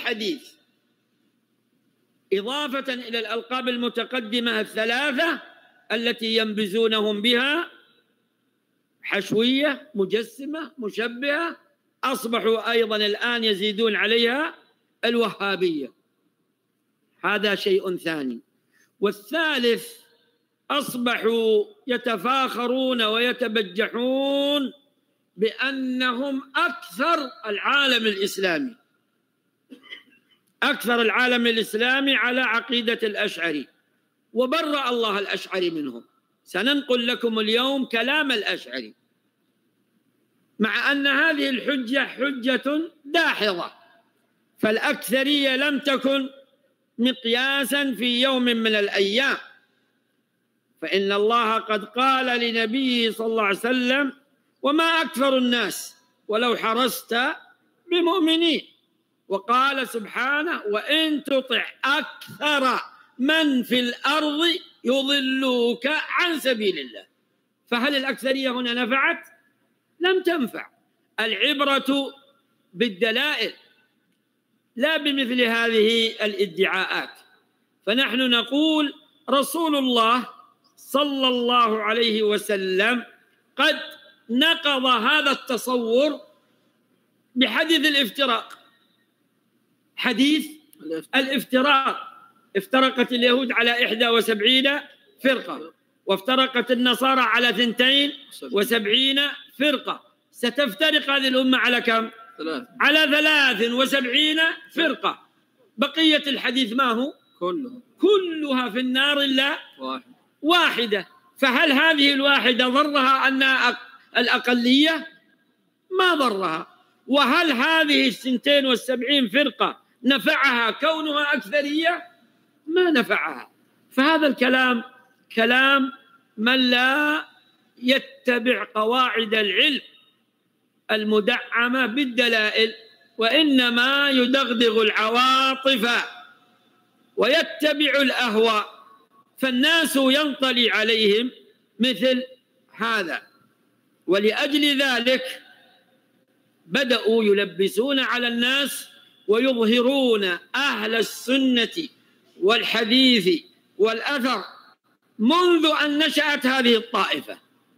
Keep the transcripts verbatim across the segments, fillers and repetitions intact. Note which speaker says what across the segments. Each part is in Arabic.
Speaker 1: الحديث إضافة إلى الألقاب المتقدمة الثلاثة التي ينبذونهم بها، حشوية، مجسمة، مشبهة، أصبحوا أيضا الآن يزيدون عليها الوهابية. هذا شيء ثاني. والثالث، أصبحوا يتفاخرون ويتبجحون بأنهم أكثر العالم الإسلامي، أكثر العالم الإسلامي على عقيدة الأشعري، وبرأ الله الأشعري منهم. سننقل لكم اليوم كلام الأشعري، مع أن هذه الحجة حجة داحضة، فالأكثرية لم تكن مقياسا في يوم من الأيام، فإن الله قد قال لنبيه صلى الله عليه وسلم: وما أكثر الناس ولو حرصت بمؤمنين. وقال سبحانه: وإن تطع أكثر من في الأرض يضلوك عن سبيل الله. فهل الأكثرية هنا نفعت؟ لم تنفع. العبرة بالدلائل لا بمثل هذه الادعاءات. فنحن نقول رسول الله صلى الله عليه وسلم قد نقض هذا التصور بحديث الافتراق. حديث الافتراق: افترقت اليهود على إحدى وسبعين فرقة، وافترقت النصارى على ثنتين وسبعين فرقة. ستفترق هذه الأمة على كم؟ ثلاث. على ثلاث وسبعين فرقة. بقية الحديث ما هو؟ كلها كلها في النار إلا واحد. واحدة. فهل هذه الواحدة ضرها أن الأقلية؟ ما ضرها. وهل هذه الثنتين والسبعين فرقة نفعها كونها أكثرية؟ ما نفعها. فهذا الكلام كلام من لا يتبع قواعد العلم المدعمة بالدلائل، وإنما يدغدغ العواطف ويتبع الأهواء، فالناس ينطلي عليهم مثل هذا. ولأجل ذلك بدأوا يلبسون على الناس ويظهرون أهل السنة والحديث والأثر منذ أن نشأت هذه الطائفة،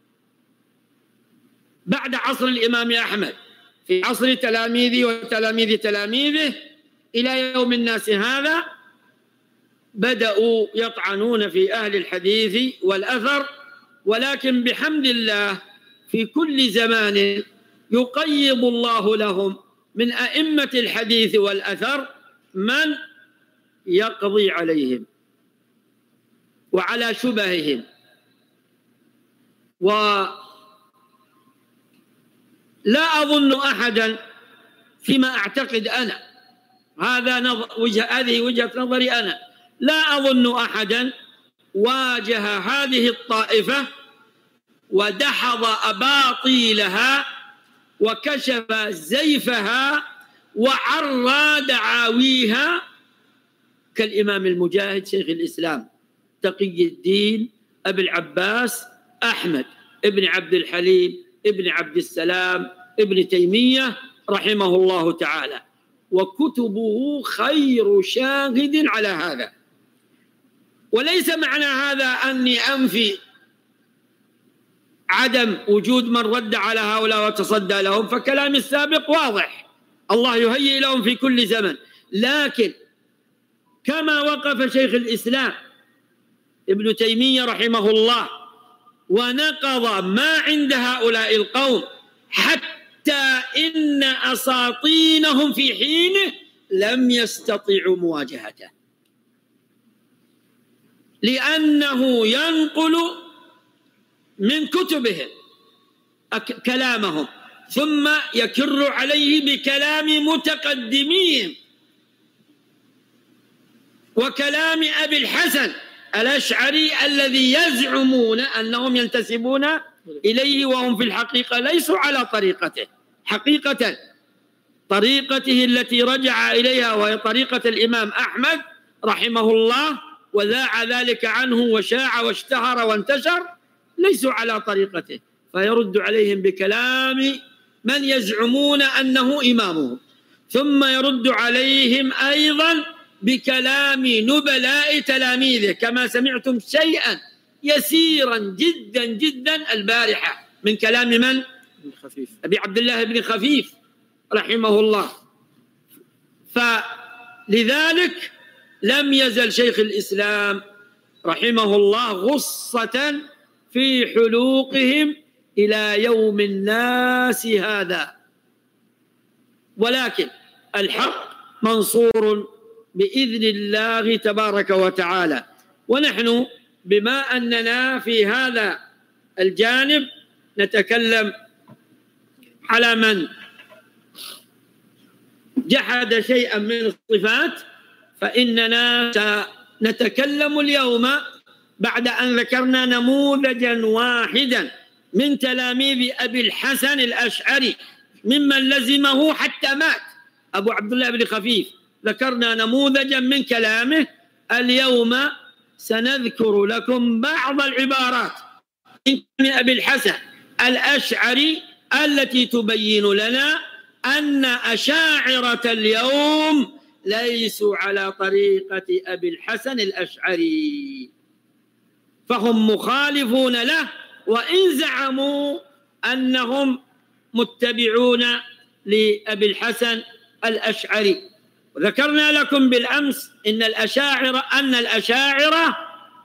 Speaker 1: بعد عصر الإمام أحمد، في عصر تلاميذه وتلاميذ تلاميذه إلى يوم الناس هذا، بدأوا يطعنون في أهل الحديث والأثر. ولكن بحمد الله في كل زمان يقيض الله لهم من أئمة الحديث والأثر من يقضي عليهم وعلى شبههم. ولا أظن أحدا فيما أعتقد أنا، هذا نظر وجه هذه وجهة نظري أنا، لا أظن أحدا واجه هذه الطائفة ودحض أباطيلها وكشف زيفها وعرى دعاويها كالإمام المجاهد شيخ الإسلام تقي الدين أبي العباس أحمد ابن عبد الحليم ابن عبد السلام ابن تيمية رحمه الله تعالى، وكتبه خير شاهد على هذا. وليس معنى هذا أني أنفي عدم وجود من رد على هؤلاء وتصدى لهم، فكلام السابق واضح، الله يهيئ لهم في كل زمن. لكن كما وقف شيخ الإسلام ابن تيمية رحمه الله ونقض ما عند هؤلاء القوم حتى إن أساطينهم في حينه لم يستطيعوا مواجهته، لأنه ينقل من كتبهم كلامهم ثم يكر عليه بكلام متقدمين وكلام أبي الحسن الأشعري الذي يزعمون أنهم ينتسبون إليه وهم في الحقيقة ليسوا على طريقته. حقيقة طريقته التي رجع إليها وهي طريقة الإمام أحمد رحمه الله وذاع ذلك عنه وشاع واشتهر وانتشر، ليسوا على طريقته، فيرد عليهم بكلام من يزعمون أنه إمامهم. ثم يرد عليهم أيضا بكلام نبلاء تلاميذه، كما سمعتم شيئا يسيرا جدا جدا البارحة من كلام من؟
Speaker 2: خفيف.
Speaker 1: أبي عبد الله بن خفيف رحمه الله. فلذلك لم يزل شيخ الإسلام رحمه الله غصة في حلوقهم إلى يوم الناس هذا، ولكن الحق منصور بإذن الله تبارك وتعالى. ونحن بما أننا في هذا الجانب نتكلم على من جحد شيئا من الصفات، فإننا سنتكلم اليوم بعد أن ذكرنا نموذجا واحدا من تلاميذ أبي الحسن الأشعري ممن لزمه حتى مات، أبو عبد الله بن خفيف. ذكرنا نموذجا من كلامه. اليوم سنذكر لكم بعض العبارات من أبي الحسن الأشعري التي تبين لنا أن أشاعرة اليوم ليسوا على طريقة أبي الحسن الأشعري، فهم مخالفون له وإن زعموا أنهم متبعون لأبي الحسن الأشعري. وذكرنا لكم بالأمس إن الأشاعرة أن الأشاعرة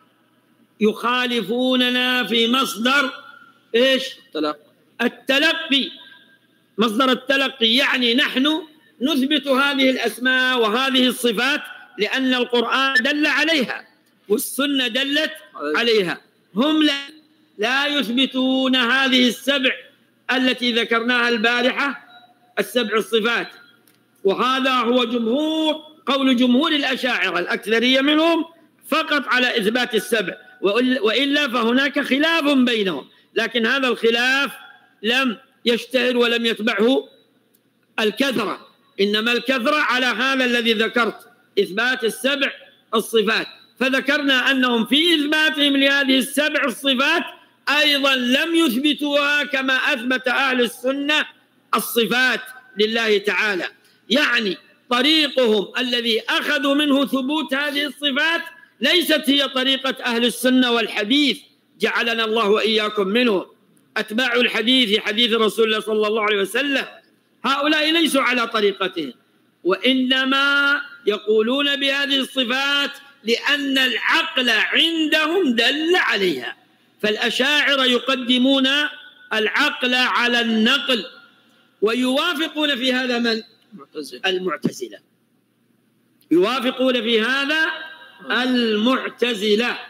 Speaker 1: يخالفوننا في مصدر إيش؟
Speaker 2: التلقي.
Speaker 1: التلقي، مصدر التلقي، يعني نحن نثبت هذه الأسماء وهذه الصفات لأن القرآن دل عليها والسنة دلت عليها. هم لا, لا يثبتون هذه السبع التي ذكرناها البارحة، السبع الصفات. وهذا هو جمهور قول جمهور الأشاعرة الأكثرية منهم فقط على إثبات السبع، وإلا فهناك خلاف بينهم، لكن هذا الخلاف لم يشتهر ولم يتبعه الكثرة، إنما الكثرة على هذا الذي ذكرت، إثبات السبع الصفات. فذكرنا أنهم في إثباتهم لهذه السبع الصفات أيضا لم يثبتوها كما أثبت أهل السنة الصفات لله تعالى، يعني طريقهم الذي أخذوا منه ثبوت هذه الصفات ليست هي طريقة أهل السنة والحديث، جعلنا الله وإياكم منهم. أتباع الحديث حديث رسول الله صلى الله عليه وسلم هؤلاء ليسوا على طريقته، وإنما يقولون بهذه الصفات لأن العقل عندهم دل عليها. فالأشاعرة يقدمون العقل على النقل، ويوافقون في هذا من؟ المعتزلة. يوافقون في هذا المعتزلة.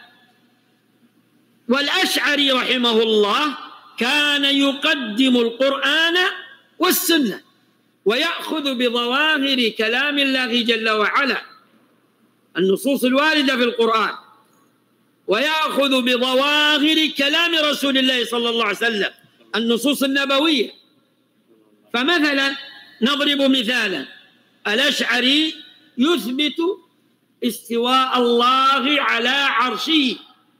Speaker 1: والأشعري رحمه الله كان يقدم القرآن والسنة ويأخذ بظواهر كلام الله جل وعلا، النصوص الواردة في القرآن، ويأخذ بظواهر كلام رسول الله صلى الله عليه وسلم، النصوص النبوية. فمثلا نضرب مثالا، الأشعري يثبت استواء الله على عرشه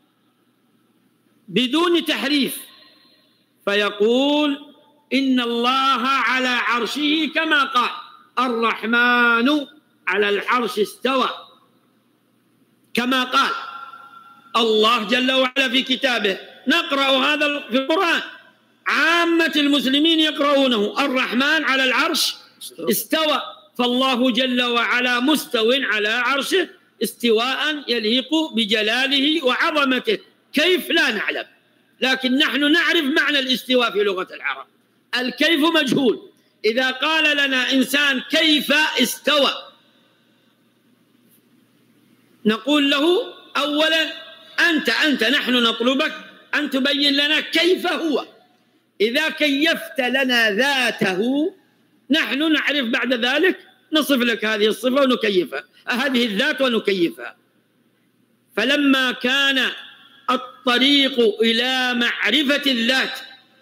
Speaker 1: بدون تحريف، فيقول إن الله على عرشه كما قال الرحمن على العرش استوى، كما قال الله جل وعلا في كتابه. نقرأ هذا في القرآن، عامة المسلمين يقرؤونه الرحمن على العرش استوى، فالله جل وعلا مستو على عرشه استواء يليق بجلاله وعظمته. كيف لا نعلم، لكن نحن نعرف معنى الاستواء في لغة العرب. الكيف مجهول. إذا قال لنا إنسان كيف استوى نقول له أولا أنت أنت نحن نطلبك أن تبين لنا كيف هو. إذا كيفت لنا ذاته نحن نعرف بعد ذلك نصف لك هذه الصفة ونكيفها، هذه الذات ونكيفها. فلما كان الطريق إلى معرفة الذات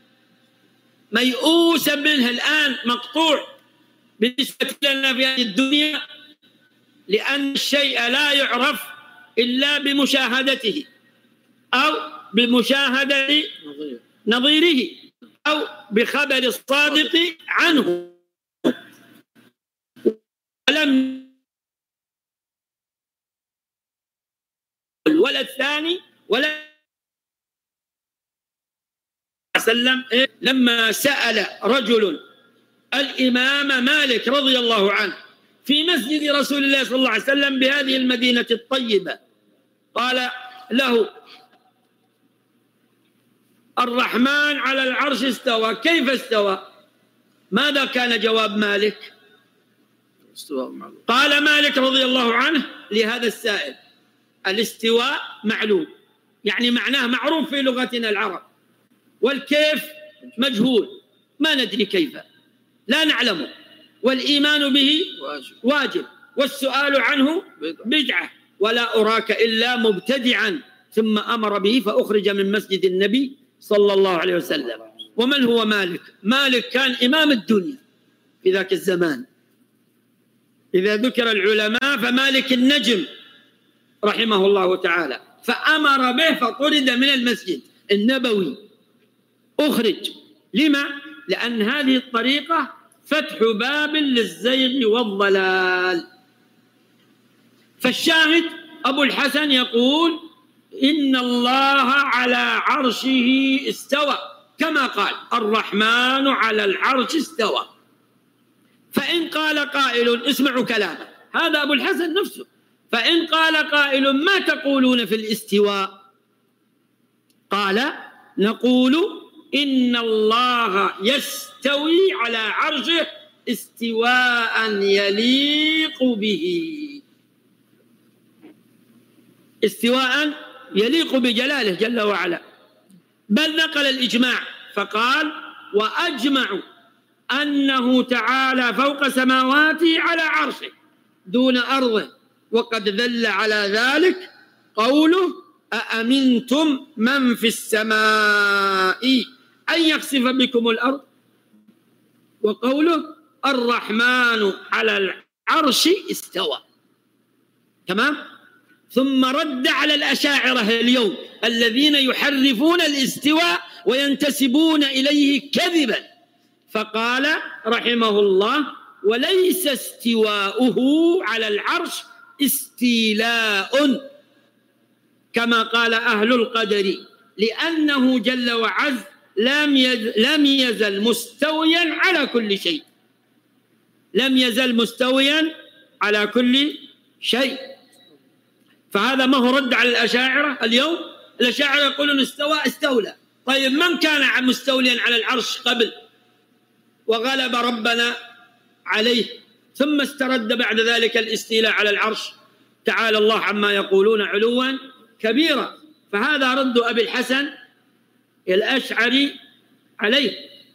Speaker 1: ميؤوسا منه الآن، مقطوع بالنسبة لنا في هذه الدنيا، لأن الشيء لا يعرف إلا بمشاهدته أو بمشاهدة نظيره أو بخبر الصادق عنه. ولم ولا الثاني ولا وسلم. لما سأل رجل الإمام مالك رضي الله عنه في مسجد رسول الله صلى الله عليه وسلم بهذه المدينة الطيبة، قال له: الرحمن على العرش استوى، كيف استوى؟ ماذا كان جواب مالك؟ قال مالك رضي الله عنه لهذا السائل: الاستواء معلوم، يعني معناه معروف في لغتنا العرب، والكيف مجهول، ما ندري كيف، لا نعلمه، والإيمان به واجب، والسؤال عنه بدعة، ولا أراك إلا مبتدعا. ثم أمر به فأخرج من مسجد النبي صلى الله عليه وسلم. ومن هو مالك؟ مالك كان إمام الدنيا في ذاك الزمان. إذا ذكر العلماء فمالك النجم رحمه الله تعالى، فأمر به فطرد من المسجد النبوي، أخرج. لما؟ لأن هذه الطريقة فتح باب للزيغ والضلال. فالشاهد أبو الحسن يقول: إن الله على عرشه استوى، كما قال الرحمن على العرش استوى. فإن قال قائل، اسمعوا كلامه، هذا أبو الحسن نفسه، فإن قال قائل: ما تقولون في الاستواء؟ قال: نقول إن الله يستوي على عرشه استواء يليق به، استواء يليق بجلاله جل وعلا. بل نقل الإجماع فقال: وأجمعوا أنه تعالى فوق سماواته على عرشه دون أرضه، وقد دل على ذلك قوله: أأمنتم من في السماء أن يخسف بكم الأرض، وقوله: الرحمن على العرش استوى. تمام؟ ثم رد على الأشاعرة اليوم الذين يحرفون الاستواء وينتسبون إليه كذبا، فقال رحمه الله: وليس استواؤه على العرش استيلاء كما قال أهل القدر، لأنه جل وعز لم يزل مستويا على كل شيء، لم يزل مستويا على كل شيء. فهذا ما هو رد على الأشاعرة اليوم. الأشاعرة يقولون استوى استولى. طيب من كان مستوليا على العرش قبل وغلب ربنا عليه ثم استرد بعد ذلك الاستيلاء على العرش؟ تعالى الله عما يقولون علوا كبيرا. فهذا رد أبي الحسن الأشعري عليه،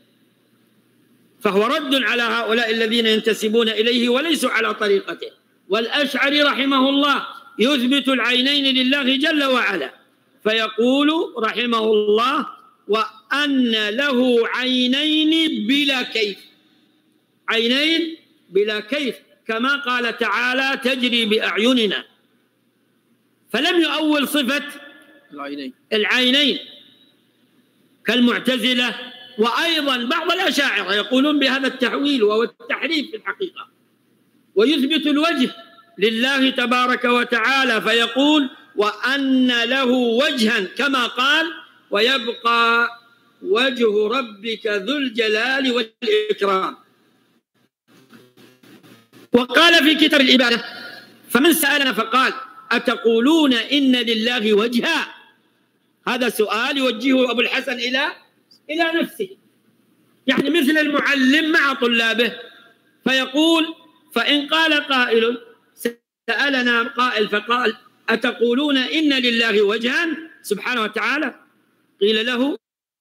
Speaker 1: فهو رد على هؤلاء الذين ينتسبون إليه وليسوا على طريقته. والأشعري رحمه الله يثبت العينين لله جل وعلا، فيقول رحمه الله: وأن له عينين بلا كيف، عينين بلا كيف، كما قال تعالى: تجري بأعيننا. فلم يؤول صفة العينين, العينين كالمعتزلة، وأيضا بعض الأشاعرة يقولون بهذا التحويل وهو التحريف في الحقيقة. ويثبت الوجه لله تبارك وتعالى فيقول: وأن له وجها، كما قال: ويبقى وجه ربك ذو الجلال والإكرام. وقال في كتاب العبادة: فمن سألنا فقال: أتقولون إن لله وجها؟ هذا سؤال يوجهه أبو الحسن إلى إلى نفسه، يعني مثل المعلم مع طلابه، فيقول: فإن قال قائل، سألنا قائل فقال: أتقولون إن لله وجها سبحانه وتعالى؟ قيل له: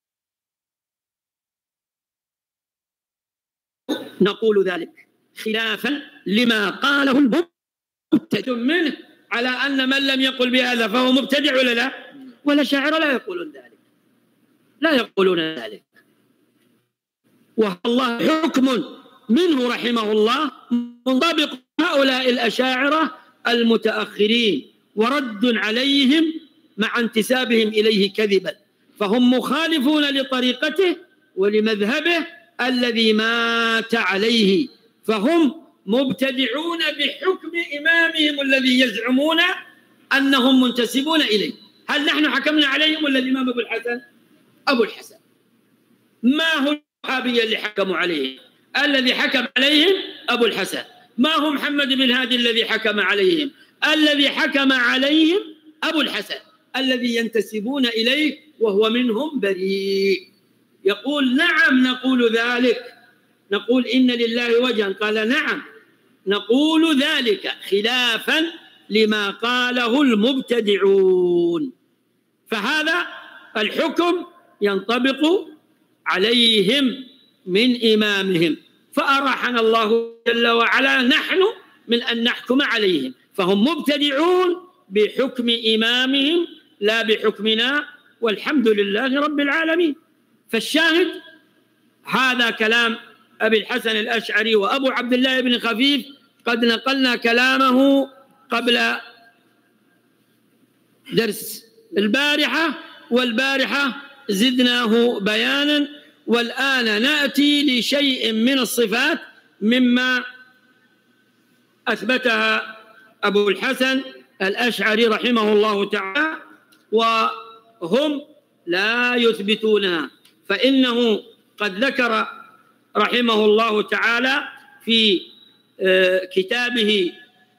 Speaker 1: نقول ذلك خلافا لما قاله المبتدع منه، على أن من لم يقل بهذا فهو مبتدع ولا لا؟ ولا شاعر لا يقولون ذلك، لا يقولون ذلك. والله حكم منه رحمه الله منطبق هؤلاء الأشاعرة المتأخرين، ورد عليهم مع انتسابهم إليه كذبا، فهم مخالفون لطريقته ولمذهبه الذي مات عليه، فهم مبتدعون بحكم إمامهم الذي يزعمون أنهم منتسبون إليه. هل نحن حكمنا عليهم ولا الإمام أبو الحسن؟ أبو الحسن. ما هو الوهابية اللي حكموا عليه؟ الذي حكم عليهم أبو الحسن. ما هو محمد بن هادي الذي حكم عليهم؟ الذي حكم عليهم أبو الحسن الذي ينتسبون إليه وهو منهم بريء. يقول نعم نقول ذلك، نقول إن لله وجها، قال نعم نقول ذلك خلافا لما قاله المبتدعون. فهذا الحكم ينطبق عليهم من إمامهم، فأراحنا الله جل وعلا نحن من أن نحكم عليهم، فهم مبتدعون بحكم إمامهم لا بحكمنا، والحمد لله رب العالمين. فالشاهد هذا كلام أبي الحسن الأشعري وأبو عبد الله بن خفيف، قد نقلنا كلامه قبل درس البارحة، والبارحة زدناه بيانا، والآن نأتي لشيء من الصفات مما أثبتها أبو الحسن الأشعري رحمه الله تعالى وهم لا يثبتونها. فإنه قد ذكر رحمه الله تعالى في كتابه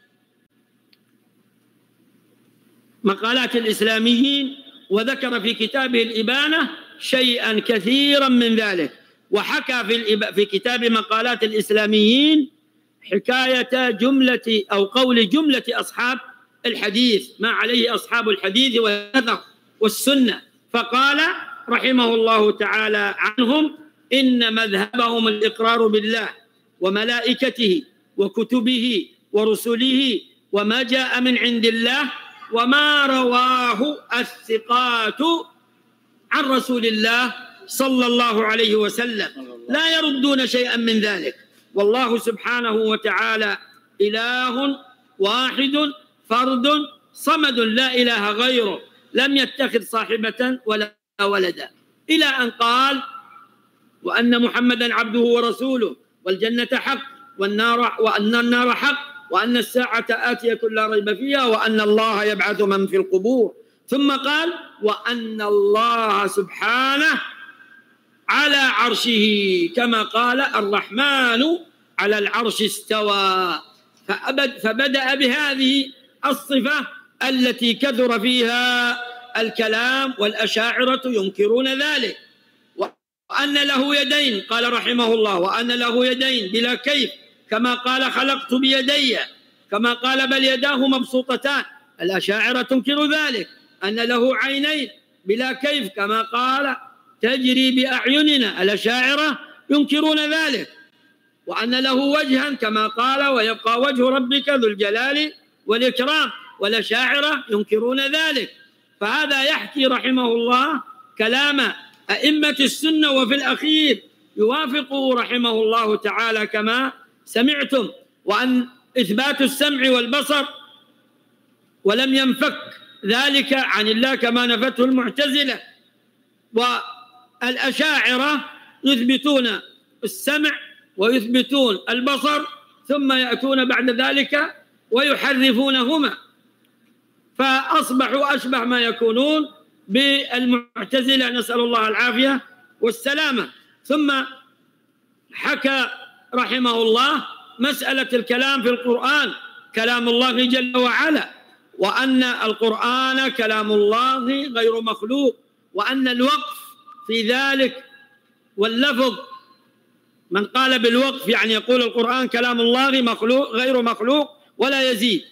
Speaker 1: مقالات الإسلاميين، وذكر في كتابه الإبانة شيئا كثيرا من ذلك، وحكى في, في كتاب مقالات الإسلاميين حكاية جملة أو قول جملة أصحاب الحديث، ما عليه أصحاب الحديث والأثر والسنة، فقال رحمه الله تعالى عنهم إن مذهبهم الإقرار بالله وملائكته وكتبه ورسله وما جاء من عند الله وما رواه الثقات عن رسول الله صلى الله عليه وسلم، لا يردون شيئا من ذلك. والله سبحانه وتعالى إله واحد فرد صمد لا إله غيره، لم يتخذ صاحبة ولا ولدا، إلى أن قال وأن محمدا عبده ورسوله والجنة حق والنار وأن النار حق وأن الساعة آتية لا ريب فيها وأن الله يبعث من في القبور، ثم قال وأن الله سبحانه على عرشه كما قال الرحمن على العرش استوى، فأبد فبدأ بهذه الصفة التي كثر فيها الكلام، والأشاعرة ينكرون ذلك. وأن له يدين، قال رحمه الله وأن له يدين بلا كيف كما قال خلقت بيدي، كما قال بل يداه مبسوطتان، الأشاعرة تنكر ذلك. أن له عينين بلا كيف كما قال تجري بأعيننا، الأشاعرة ينكرون ذلك. وأن له وجها كما قال ويبقى وجه ربك ذو الجلال والإكرام، والأشاعرة ينكرون ذلك. فهذا يحكي رحمه الله كلام أئمة السنة، وفي الأخير يوافقه رحمه الله تعالى كما سمعتم. وأن إثبات السمع والبصر ولم ينفك ذلك عن الله كما نفته المعتزلة، والأشاعرة يثبتون السمع ويثبتون البصر ثم يأتون بعد ذلك ويحرفونهما، فأصبحوا أشبه ما يكونون بالمعتزلة، نسأل الله العافية والسلامة. ثم حكى رحمه الله مسألة الكلام في القرآن كلام الله جل وعلا، وأن القرآن كلام الله غير مخلوق، وأن الوقف في ذلك واللفظ، من قال بالوقف يعني يقول القرآن كلام الله مخلوق غير مخلوق ولا يزيد.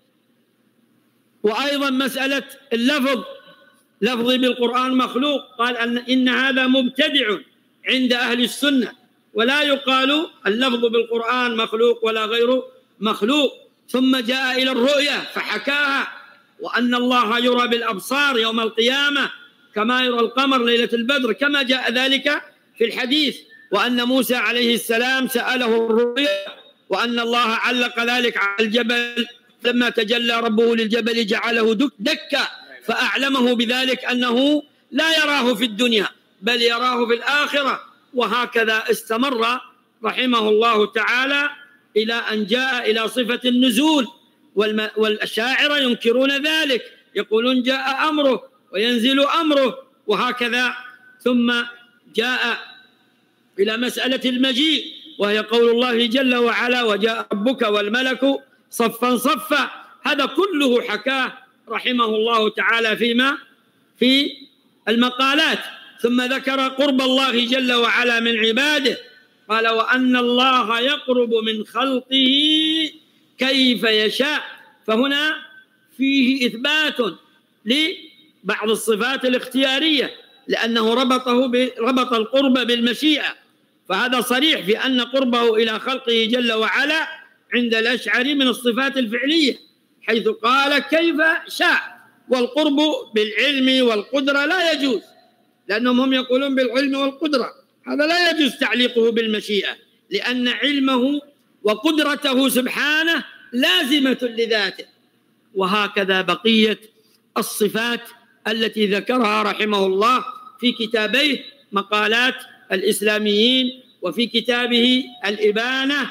Speaker 1: وأيضا مسألة اللفظ، لفظي بالقرآن مخلوق، قال أن إن هذا مبتدع عند أهل السنة، ولا يقال اللفظ بالقرآن مخلوق ولا غير مخلوق. ثم جاء إلى الرؤيا فحكاها، وأن الله يرى بالأبصار يوم القيامة كما يرى القمر ليلة البدر، كما جاء ذلك في الحديث. وأن موسى عليه السلام سأله الرؤيا، وأن الله علق ذلك على الجبل، لما تجلى ربه للجبل جعله دكا، فأعلمه بذلك أنه لا يراه في الدنيا بل يراه في الآخرة. وهكذا استمر رحمه الله تعالى إلى أن جاء إلى صفة النزول، والأشاعرة ينكرون ذلك، يقولون جاء أمره وينزل أمره وهكذا. ثم جاء إلى مسألة المجيء، وهي قول الله جل وعلا: وجاء ربك والملك صفا صفا. هذا كله حكاه رحمه الله تعالى فيما في المقالات. ثم ذكر قرب الله جل وعلا من عباده، قال: وأن الله يقرب من خلقه كيف يشاء. فهنا فيه إثبات لبعض الصفات الاختيارية، لأنه ربطه ربط القرب بالمشيئة، فهذا صريح في أن قربه إلى خلقه جل وعلا عند الأشعري من الصفات الفعلية، حيث قال كيف شاء. والقرب بالعلم والقدرة لا يجوز، لأنهم هم يقولون بالعلم والقدرة، هذا لا يجوز تعليقه بالمشيئة، لأن علمه وقدرته سبحانه لازمة لذاته. وهكذا بقية الصفات التي ذكرها رحمه الله في كتابيه مقالات الإسلاميين وفي كتابه الإبانة.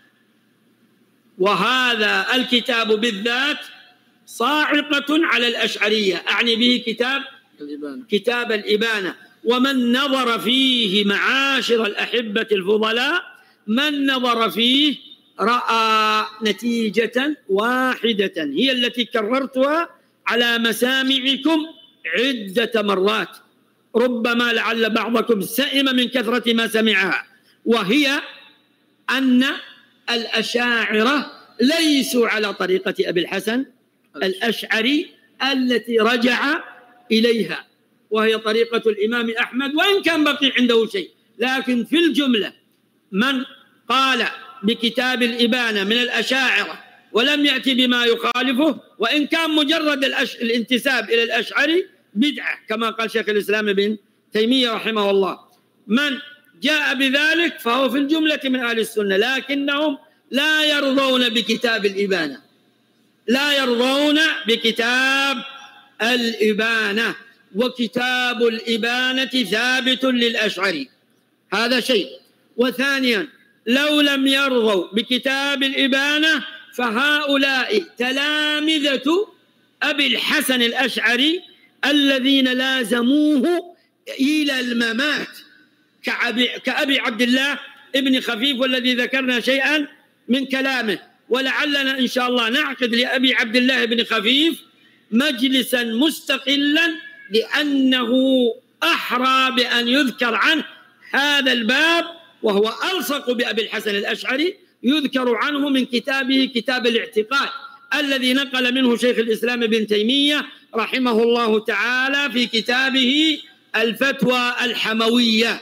Speaker 1: وهذا الكتاب بالذات صاعقة على الأشعرية، أعني به كتاب الإبانة. كتاب الإبانة. ومن نظر فيه معاشر الأحبة الفضلاء، من نظر فيه رأى نتيجة واحدة هي التي كررتها على مسامعكم عدة مرات، ربما لعل بعضكم سئم من كثرة ما سمعها، وهي أن الأشاعرة ليسوا على طريقة أبي الحسن الأشعري التي رجع إليها، وهي طريقة الإمام أحمد، وإن كان بقي عنده شيء، لكن في الجملة من قال بكتاب الإبانة من الأشاعرة ولم يأتي بما يخالفه، وإن كان مجرد الأش... الانتساب إلى الأشعري بدعة كما قال شيخ الإسلام ابن تيمية رحمه الله، من جاء بذلك فهو في الجملة من أهل السنة، لكنهم لا يرضون بكتاب الإبانة، لا يرضون بكتاب الإبانة. وكتاب الإبانة ثابت للأشعري، هذا شيء. وثانيا، لو لم يرضوا بكتاب الإبانة فهؤلاء تلامذة أبي الحسن الأشعري الذين لازموه إلى الممات، كأبي, كأبي عبد الله ابن خفيف، والذي ذكرنا شيئا من كلامه. ولعلنا إن شاء الله نعقد لأبي عبد الله ابن خفيف مجلسا مستقلا، لأنه أحرى بأن يذكر عنه هذا الباب، وهو ألصق بأبي الحسن الأشعري، يذكر عنه من كتابه كتاب الاعتقاد الذي نقل منه شيخ الإسلام ابن تيمية رحمه الله تعالى في كتابه الفتوى الحموية.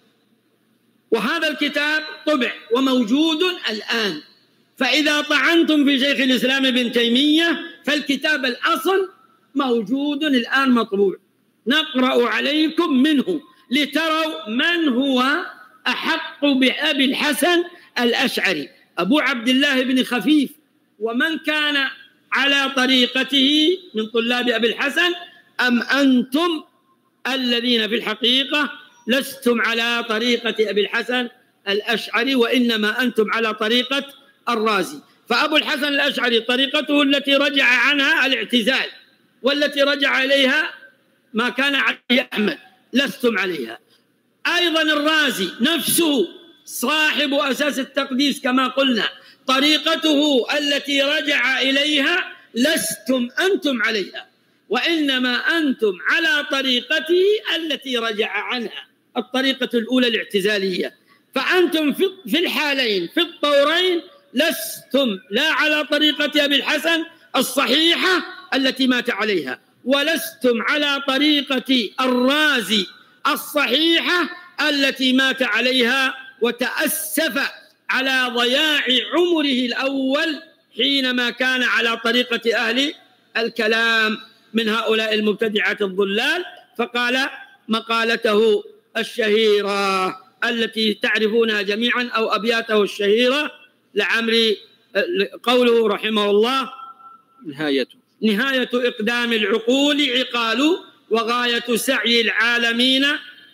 Speaker 1: وهذا الكتاب طبع وموجود الآن، فإذا طعنتم في شيخ الإسلام ابن تيمية فالكتاب الأصل موجود الآن مطبوع، نقرأ عليكم منه لتروا من هو أحق بأبي الحسن الأشعري، أبو عبد الله بن خفيف، ومن كان على طريقته من طلاب أبي الحسن، أم أنتم الذين في الحقيقة لستم على طريقة أبي الحسن الأشعري، وإنما أنتم على طريقة الرازي. فأبو الحسن الأشعري طريقته التي رجع عنها الاعتزال، والتي رجع إليها ما كان عليه أحمد، لستم عليها. أيضا الرازي نفسه صاحب أساس التقديس كما قلنا، طريقته التي رجع إليها لستم أنتم عليها، وإنما أنتم على طريقته التي رجع عنها، الطريقة الأولى الاعتزالية. فأنتم في الحالين في الطورين لستم لا على طريقة أبي الحسن الصحيحة التي مات عليها، ولستم على طريقة الرازي الصحيحة التي مات عليها وتأسف على ضياع عمره الأول حينما كان على طريقة أهل الكلام من هؤلاء المبتدعة الضلال. فقال مقالته الشهيرة التي تعرفونها جميعا، أو أبياته الشهيرة لعمري، قوله رحمه الله:
Speaker 2: نهاية
Speaker 1: نهاية إقدام العقول عقال، وغاية سعي العالمين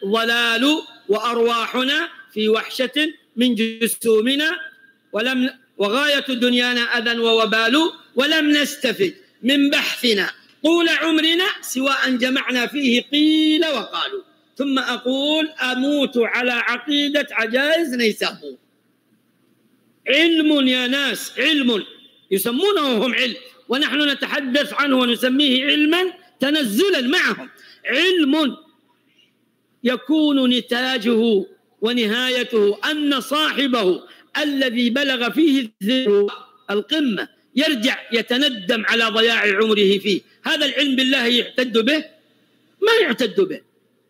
Speaker 1: ضلال، وأرواحنا في وحشة من جسومنا، ولم وغاية دنيانا أذى ووبال، ولم نستفد من بحثنا طول عمرنا سوى أن جمعنا فيه قيل وقالوا. ثم أقول أموت على عقيدة عجائز نيسابور. علم يا ناس، علم يسمونه هم علم، ونحن نتحدث عنه ونسميه علما تنزلا معهم. علم يكون نتاجه ونهايته أن صاحبه الذي بلغ فيه القمة يرجع يتندم على ضياع عمره فيه. هذا العلم بالله يعتد به؟ ما يعتد به.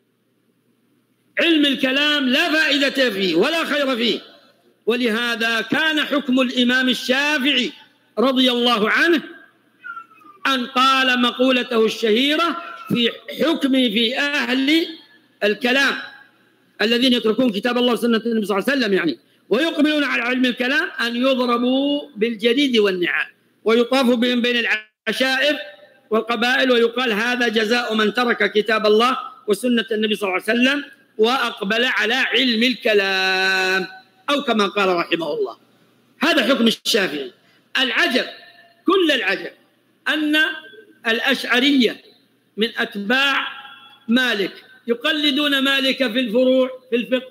Speaker 1: علم الكلام لا فائدة فيه ولا خير فيه. ولهذا كان حكم الإمام الشافعي رضي الله عنه أن قال مقولته الشهيرة في حكم في أهل الكلام الذين يتركون كتاب الله وسنة النبي صلى الله عليه وسلم يعني ويقبلون على علم الكلام أن يضربوا بالجريد والنعال ويطاف بهم بين العشائر والقبائل ويقال هذا جزاء من ترك كتاب الله وسنة النبي صلى الله عليه وسلم وأقبل على علم الكلام، أو كما قال رحمه الله. هذا حكم الشافعي. العجب كل العجب أن الأشعرية من أتباع مالك يقلدون مالك في الفروع في الفقه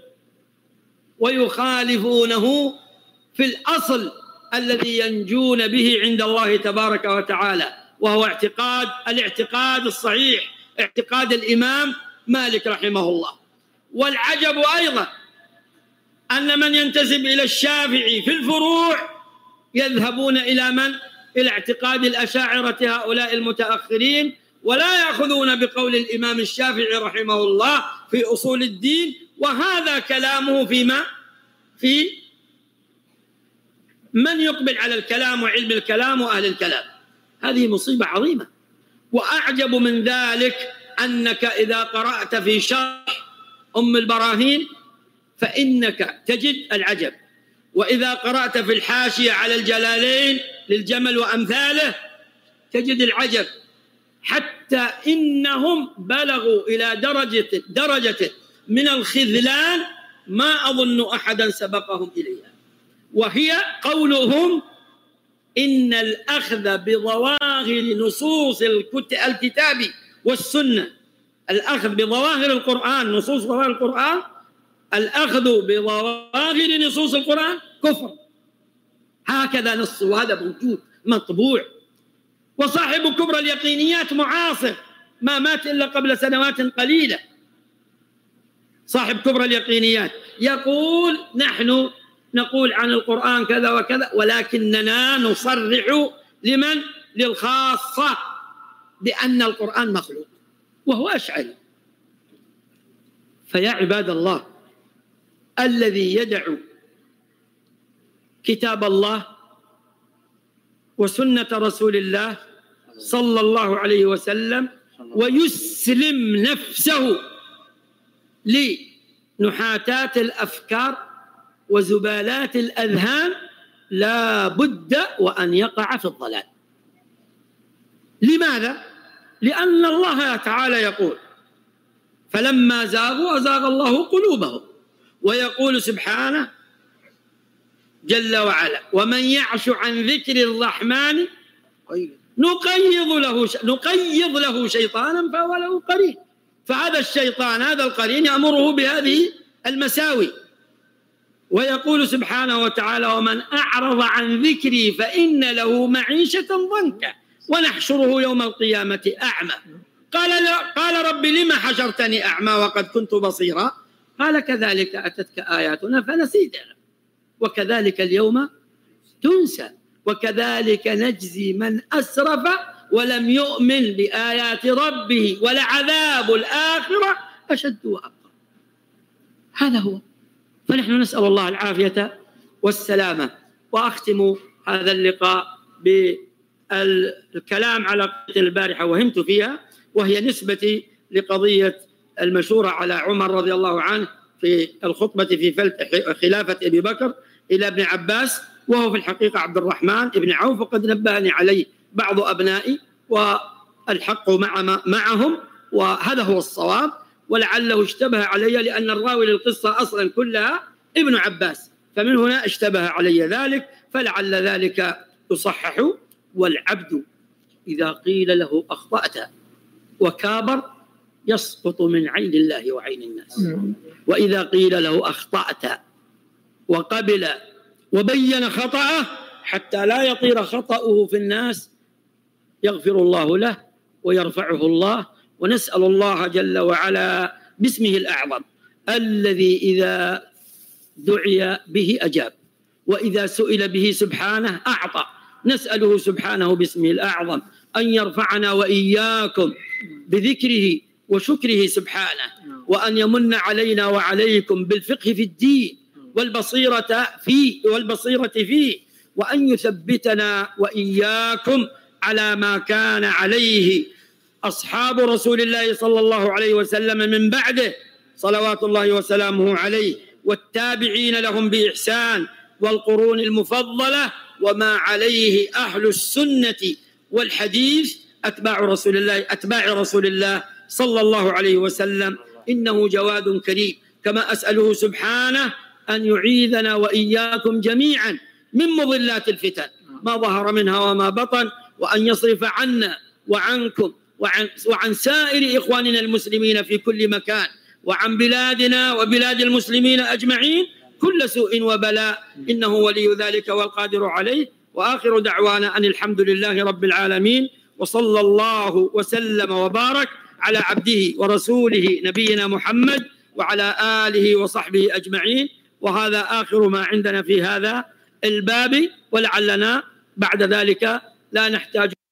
Speaker 1: ويخالفونه في الأصل الذي ينجون به عند الله تبارك وتعالى، وهو اعتقاد الاعتقاد الصحيح، اعتقاد الإمام مالك رحمه الله. والعجب أيضا أن من ينتسب إلى الشافعي في الفروع يذهبون إلى من؟ إلى اعتقاد الأشاعرة هؤلاء المتأخرين، ولا يأخذون بقول الإمام الشافعي رحمه الله في أصول الدين، وهذا كلامه فيما في من يقبل على الكلام وعلم الكلام وأهل الكلام. هذه مصيبة عظيمة. وأعجب من ذلك أنك إذا قرأت في شرح أم البراهين فإنك تجد العجب، وإذا قرأت في الحاشية على الجلالين للجمل وأمثاله تجد العجب، حتى إنهم بلغوا إلى درجة درجة من الخذلان ما أظن أحدا سبقهم إليها، وهي قولهم إن الأخذ بظواهر نصوص الكتاب والسنة، الأخذ بظواهر القرآن، نصوص ظواهر القرآن، الأخذ بظواهر نصوص القرآن كفر. هكذا نص، وهذا موجود مطبوع. وصاحب كبرى اليقينيات معاصر ما مات إلا قبل سنوات قليلة، صاحب كبرى اليقينيات يقول نحن نقول عن القرآن كذا وكذا، ولكننا نصرح لمن؟ للخاصة بأن القرآن مخلوق، وهو أشعري. فيا عباد الله، الذي يدعو كتاب الله وسنة رسول الله صلى الله عليه وسلم ويسلم نفسه لنحاتات الأفكار وزبالات الأذهان لا بد وأن يقع في الضلال. لماذا؟ لأن الله تعالى يقول فلما زاغوا أزاغ الله قلوبهم، ويقول سبحانه جل وعلا ومن يعش عن ذكر الرحمن نقيض له نقيض له شيطانا فهو له قرين. فهذا الشيطان هذا القرين يأمره بهذه المساوي. ويقول سبحانه وتعالى ومن أعرض عن ذكري فإن له معيشة ضنكا ونحشره يوم القيامة أعمى. قال قال رب لما حشرتني أعمى وقد كنت بصيرا؟ قال كذلك أتتك آياتنا فنسيتها وكذلك اليوم تنسى وكذلك نجزي من أسرف ولم يؤمن بآيات ربه ولعذاب الآخرة أشد وأبقى. هذا هو. فنحن نسأل الله العافية والسلامة. وأختم هذا اللقاء بالكلام على قضية البارحة وهمت فيها، وهي نسبة لقضية المشورة على عمر رضي الله عنه في الخطبة في خلافة أبي بكر إلى ابن عباس، وهو في الحقيقة عبد الرحمن بن عوف، وقد نبهني عليه بعض أبنائي والحق مع معهم، وهذا هو الصواب. ولعله اشتبه علي لأن الراوي للقصة أصلا كلها ابن عباس، فمن هنا اشتبه علي ذلك. فلعل ذلك يصحح. والعبد إذا قيل له أخطأت وكابر يسقط من عين الله وعين الناس، وإذا قيل له أخطأت وقبل وبين خطأه حتى لا يطير خطأه في الناس يغفر الله له ويرفعه الله. ونسأل الله جل وعلا باسمه الأعظم الذي إذا دعي به أجاب، وإذا سئل به سبحانه أعطى، نسأله سبحانه باسمه الأعظم أن يرفعنا وإياكم بذكره وشكره سبحانه، وأن يمن علينا وعليكم بالفقه في الدين والبصيرة فيه والبصيرة فيه، وأن يثبتنا وإياكم على ما كان عليه أصحاب رسول الله صلى الله عليه وسلم من بعده صلوات الله وسلامه عليه، والتابعين لهم بإحسان، والقرون المفضلة، وما عليه أهل السنة والحديث أتباع رسول الله أتباع رسول الله صلى الله عليه وسلم. إنه جواد كريم، كما أسأله سبحانه أن يعيذنا وإياكم جميعا من مضلات الفتن ما ظهر منها وما بطن، وأن يصرف عنا وعنكم وعن, وعن سائر إخواننا المسلمين في كل مكان، وعن بلادنا وبلاد المسلمين أجمعين كل سوء وبلاء، إنه ولي ذلك والقادر عليه. وآخر دعوانا أن الحمد لله رب العالمين، وصلى الله وسلم وبارك على عبده ورسوله نبينا محمد وعلى آله وصحبه أجمعين. وهذا آخر ما عندنا في هذا الباب، ولعلنا بعد ذلك لا نحتاج